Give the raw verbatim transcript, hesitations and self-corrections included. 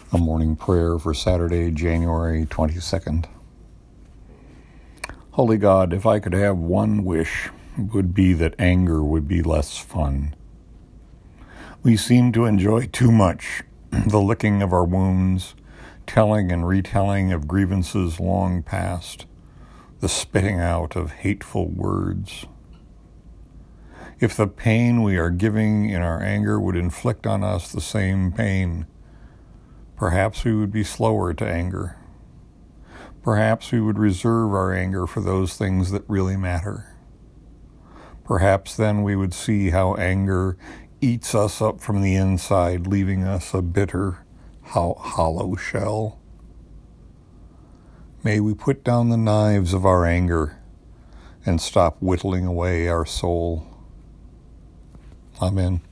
A morning prayer for Saturday, January twenty-second. Holy God, if I could have one wish, it would be that anger would be less fun. We seem to enjoy too much the licking of our wounds, telling and retelling of grievances long past, the spitting out of hateful words. If the pain we are giving in our anger would inflict on us the same pain, perhaps we would be slower to anger. Perhaps we would reserve our anger for those things that really matter. Perhaps then we would see how anger eats us up from the inside, leaving us a bitter, ho- hollow shell. May we put down the knives of our anger and stop whittling away our soul. Amen.